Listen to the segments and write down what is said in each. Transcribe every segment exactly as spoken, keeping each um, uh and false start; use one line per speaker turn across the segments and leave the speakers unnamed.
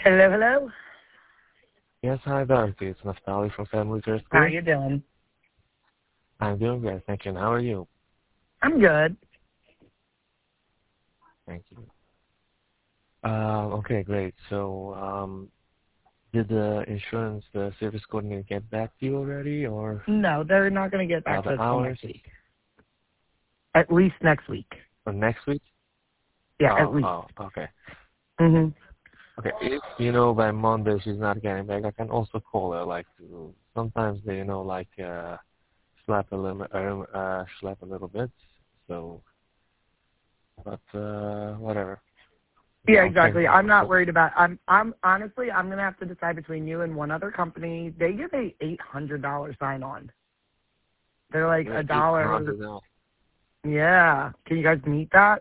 Hello, hello.
Yes, hi, Dorothy. It's Naftali from Family Care
How
School.
you doing?
I'm doing great, thank you. And how are you?
I'm good.
Thank you. Uh, okay, great. So, um, did the insurance, the service coordinator get back to you already, or
No, they're not going to get back
about
to us
the
till
hours?
next week. At least next week.
Or next week?
Yeah, at
Oh,
least.
oh, okay.
Mhm.
Okay, if, you know, by Monday she's not getting back, I can also call her, like, to, sometimes they, you know, like, uh, slap a little, uh, uh, slap a little bit, so, but, uh, whatever.
Yeah,
I'll change
exactly.
that.
I'm not worried about. I'm. I'm honestly. I'm going to have to decide between you and one other company. They give a eight hundred dollar sign on. They're like
Yeah,
a
eight
dollar.
hundred now.
Yeah. Can you guys meet that?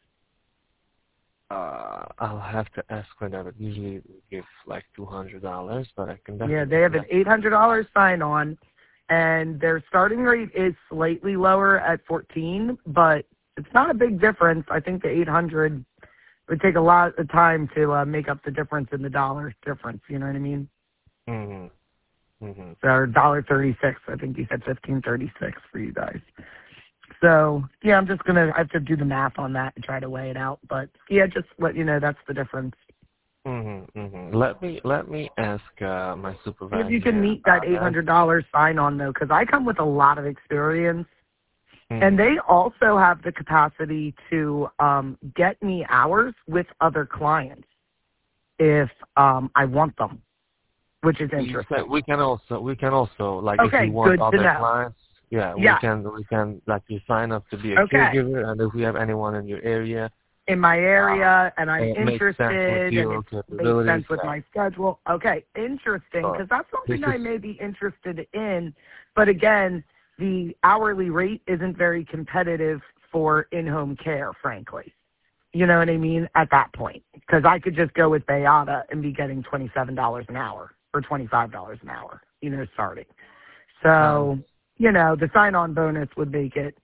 Uh, I'll have to ask for that. But usually we give like two hundred dollars, but I can
Yeah,
definitely
they have an
check.
eight hundred dollar sign on, and their starting rate is slightly lower at fourteen, but it's not a big difference. I think the eight hundred would take a lot of time to uh, make up the difference in the dollar difference. You know what I mean?
Mhm. Mhm.
So dollar thirty six. I think you said fifteen thirty six for you guys. So yeah, I'm just gonna I have to do the math on that and try to weigh it out. But yeah, just let you know that's the difference.
Mhm. Mhm. Let me let me ask uh, my
See if you can
supervisor
meet that
about
eight
that.
hundred dollars sign on though, because I come with a lot of experience. And
Mhm.
they also have the capacity to um, get me hours with other clients if um, I want them, which is
You said
interesting.
we can also we can also like if
Okay,
you want
good to
other
know.
clients, yeah, we
Yeah.
can we can like you sign up to be a
Okay.
caregiver, and if we have anyone in your area,
In my
uh,
area, and I'm
and it makes sense with
interested, and
your
it makes
capabilities,
sense with
yeah.
my schedule. Okay, interesting,
So
because that's
this
something
is
I may be interested in. But again, the hourly rate isn't very competitive for in-home care, frankly. You know what I mean? At that point, because I could just go with Bayada and be getting twenty-seven dollars an hour or twenty-five dollars an hour, you know, starting.
um,
So, you know, the sign-on bonus would make it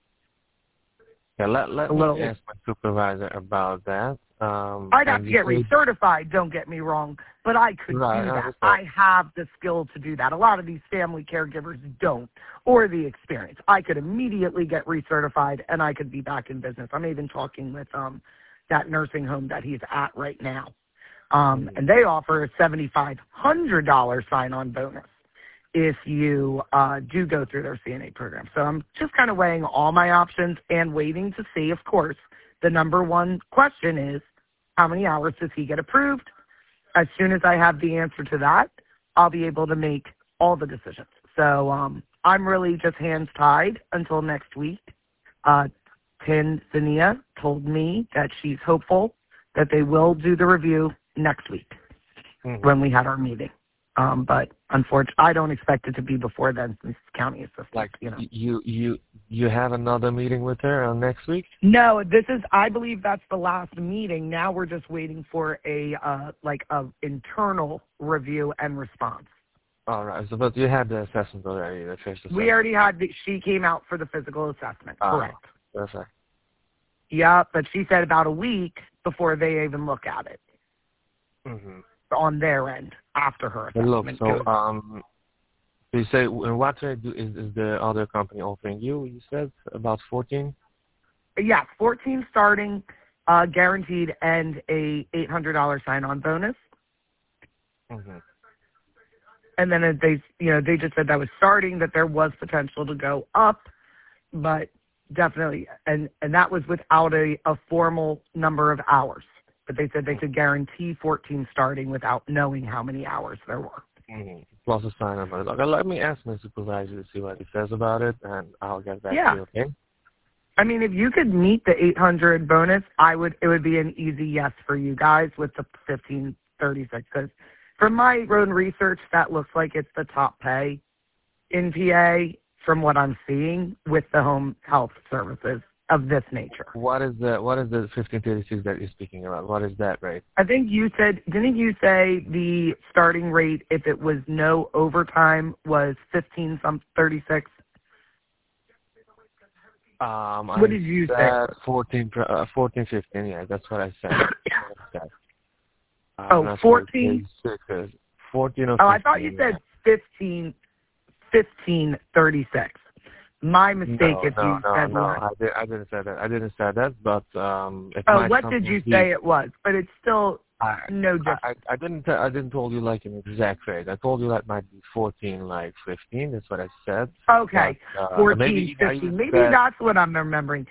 yeah, let
a
let me
little.
ask my supervisor about that. Um,
I'd have
and
to
you
get
said
recertified, don't get me wrong, but I could
right,
do
I
that.
understand.
I have the skill to do that. A lot of these family caregivers don't, or the experience. I could immediately get recertified, and I could be back in business. I'm even talking with um that nursing home that he's at right now. Um,
Mm-hmm.
and they offer a seventy-five hundred dollars sign-on bonus if you uh, do go through their C N A program. So I'm just kind of weighing all my options and waiting to see, of course, the number one question is, how many hours does he get approved? As soon as I have the answer to that, I'll be able to make all the decisions. So um, I'm really just hands tied until next week. Uh, Tanzania told me that she's hopeful that they will do the review next week
Mm-hmm.
when we had our meeting. Um, but unfortunately, I don't expect it to be before then since county assistants,
Like
you know.
y- you you you have another meeting with her on next week?
No, this is, I believe that's the last meeting. Now we're just waiting for a, uh, like a internal review and response.
All right. So, but you had the assessment already, the first
We
assessment.
already had, the, she came out for the physical assessment,
Ah,
correct.
perfect.
Yeah, but she said about a week before they even look at it
Mm-hmm.
on their end after her
But look,
assessment
so
goes.
um, so you say and what rate do, is is the other company offering you? You said about fourteen.
Yeah, fourteen starting, uh, guaranteed, and a eight hundred dollar sign-on bonus.
Mm-hmm.
And then it- they, you know, they just said that was starting, that there was potential to go up, but definitely, and and that was without a, a formal number of hours. But they said they could guarantee fourteen starting without knowing how many hours there were.
Mm-hmm. Plus a sign up. Okay, let me ask my supervisor to see what he says about it, and I'll get back to
Yeah.
you. Okay.
I mean, if you could meet the eight hundred bonus, I would. It would be an easy yes for you guys with the fifteen thirty-six. Because from my own research, that looks like it's the top pay in P A from what I'm seeing with the home health services of this nature.
What is the what is the fifteen thirty six that you're speaking about? What is that rate?
I think you said, didn't you say the starting rate if it was no overtime was fifteen some thirty-six?
Um,
What
I
did you say?
said fourteen, uh, fourteen, fifteen. Yeah, that's what I said. That's what I said.
Oh,
not
fourteen?
sure fourteen or
Oh,
fifteen.
I thought you said fifteen, fifteen thirty-six. My mistake
no,
if
no,
you
no,
said
no.
less.
I, did, I didn't say that. I didn't say that, but um, it
Oh,
might
what
something
did you
be,
say it was? But it's still
I,
no different.
I, I didn't. T- I didn't told you like an exact rate. I told you that might be fourteen, like fifteen. That's what I said.
Okay,
But, uh,
fourteen,
maybe I
fifteen.
even
Maybe
said,
that's what I'm remembering.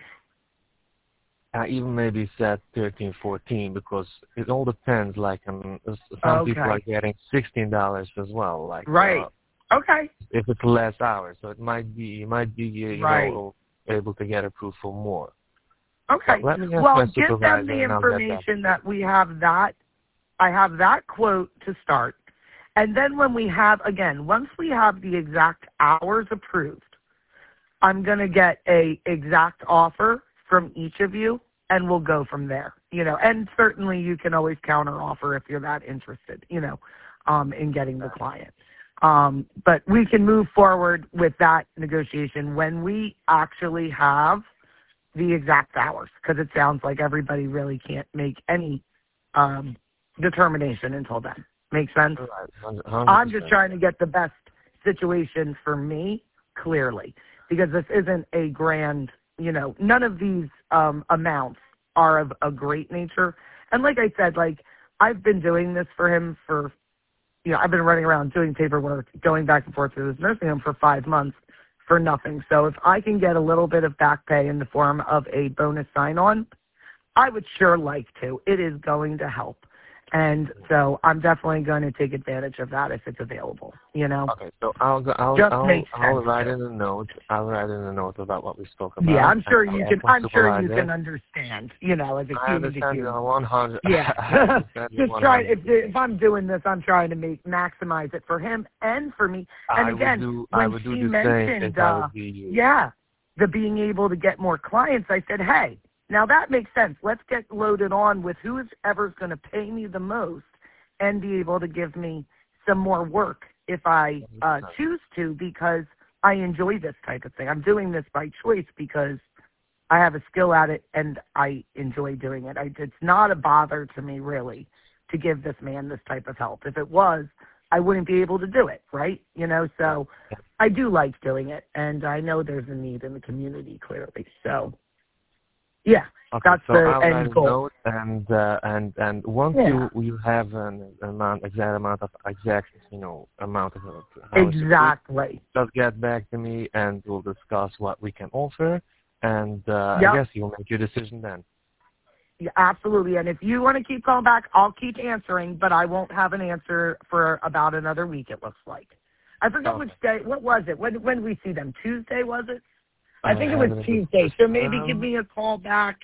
I even maybe said thirteen, fourteen because it all depends. Like um, s- some
Okay.
people are getting sixteen dollars as well. Like
Right.
uh,
Okay.
if it's less hours, so it might be you might be uh, you
Right.
know able to get approved for more.
Okay.
So let me ask
Well,
my
give them
supervisor
the
and I'll get back to
information
you.
that we have that. I have that quote to start. And then when we have, again, once we have the exact hours approved, I'm going to get a exact offer from each of you, and we'll go from there. You know, and certainly you can always counter offer if you're that interested, you know, um, in getting the client. Um, but we can move forward with that negotiation when we actually have the exact hours, because it sounds like everybody really can't make any um, determination until then. Make sense?
Right, one hundred percent.
I'm just trying to get the best situation for me, clearly, because this isn't a grand, you know, none of these um, amounts are of a great nature. And like I said, like, I've been doing this for him for, you know, I've been running around doing paperwork, going back and forth to this nursing home for five months for nothing. So if I can get a little bit of back pay in the form of a bonus sign-on, I would sure like to. It is going to help. And so I'm definitely going to take advantage of that if it's available, you know?
Okay, so I'll go, I'll
Just
I'll,
makes
I'll
sense,
write
too.
in a note. I'll write in a note about what we spoke about.
Yeah, I'm sure
and
you
I'll
can,
ask my
I'm sure you
supervisor.
can understand, you know, as a
I
human to
understand you
human.
one hundred.
Yeah.
I understand you
Just
one
try,
hundred.
if, if I'm doing this, I'm trying to make, maximize it for him and for me. And
I
again,
would do.
when
I would
she
do the
mentioned,
same if I
uh,
would be you.
yeah, the being able to get more clients, I said, hey, now that makes sense. Let's get loaded on with who's ever's going to pay me the most and be able to give me some more work if I uh, choose to, because I enjoy this type of thing. I'm doing this by choice because I have a skill at it and I enjoy doing it. I, it's not a bother to me, really, to give this man this type of help. If it was, I wouldn't be able to do it, right? You know, so I do like doing it, and I know there's a need in the community, clearly. So, yeah,
Okay,
that's
so
the
I'll write
end
a
goal.
note, and uh, and and once
Yeah.
you you have an amount, exact amount of exact you know amount of hours,
Exactly.
just get back to me, and we'll discuss what we can offer, and uh,
Yep.
I guess you'll make your decision then.
Yeah, absolutely. And if you want to keep calling back, I'll keep answering, but I won't have an answer for about another week, it looks like. I forget
Okay.
which day. What was it? When, when did we see them? Tuesday, was it? I
I
think it
have
was
it in
Tuesday.
the
So maybe give
system.
me a call back.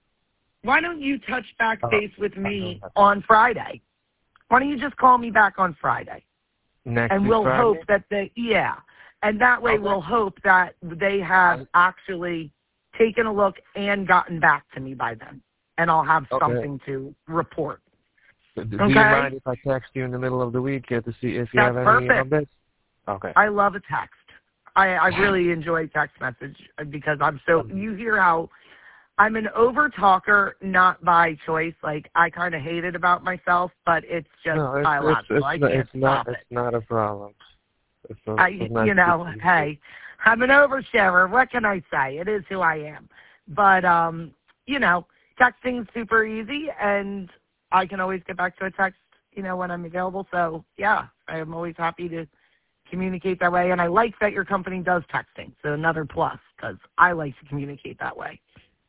Why don't you touch back
Oh,
base with
I
me
don't have-
on Friday? Why don't you just call me back on Friday?
Next
And
week
we'll
Friday?
hope that they, yeah. And that way
Okay.
we'll hope that they have actually taken a look and gotten back to me by then. And I'll have
Okay.
something to report.
Do do
Okay.
you mind if I text you in the middle of the week uh, to see if you
That's
have any
perfect.
updates? Okay.
I love a text. I, I really enjoy text message because I'm so, you hear how I'm an over talker, not by choice. Like, I kind of hate it about myself, but it's just
No, it's,
biological.
it's,
I
it's,
can't
it's not
stop
it's
it.
not a problem. It's a,
I,
it's not
you know,
good.
hey, I'm an oversharer. What can I say? It is who I am. But, um, you know, texting's super easy, and I can always get back to a text, you know, when I'm available. So, yeah, I'm always happy to communicate that way. And I like that your company does texting. So another plus, because I like to communicate that way.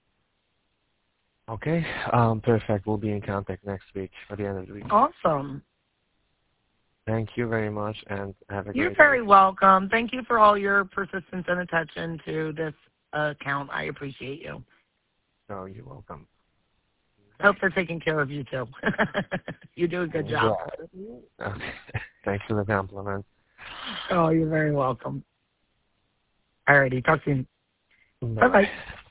Okay, um, perfect. We'll be in contact next week, at the end of the week.
Awesome.
Thank you very much, and have a great
You're very
day.
welcome. Thank you for all your persistence and attention to this account. I appreciate you.
No, you're welcome.
Hope they're taking care of you, too. You do a good job.
Yeah. Okay. Thanks for the compliment.
Oh, you're very welcome. All righty. Talk soon.
Bye-bye.
Bye-bye.